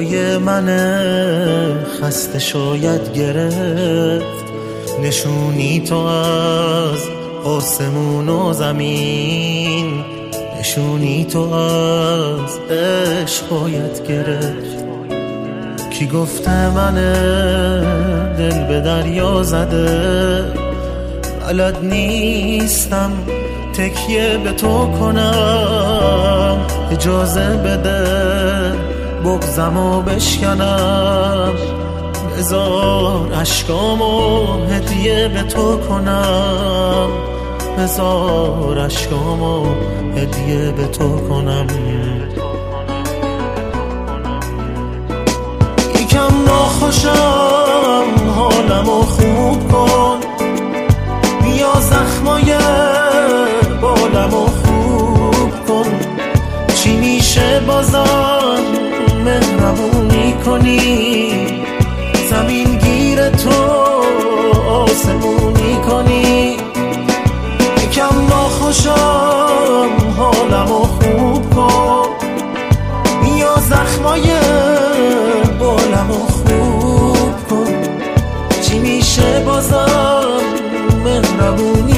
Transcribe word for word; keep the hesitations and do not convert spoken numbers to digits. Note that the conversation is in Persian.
روی من خسته شاید گرفت نشونی تو از آسمون و زمین، نشونی تو از عشق باید گرفت. کی گفته من دل به دریا زده، بلد نیستم تکیه به تو کنم، اجازه بده بغضمو بشکنم، بذار اشکامو هدیه به تو کنم، بذار اشکامو هدیه به تو کنم. یکم ناخوشم حالمو خوب کن، بیا زخمای بالمو خوب کن، چی میشه بازم مهربونی کنی، زمین گیر تو آسمونی کنی. یکم ناخوشم حالمو خوب کن، بیا زخمای بالمو خوب کن، چی میشه بازم مهربونی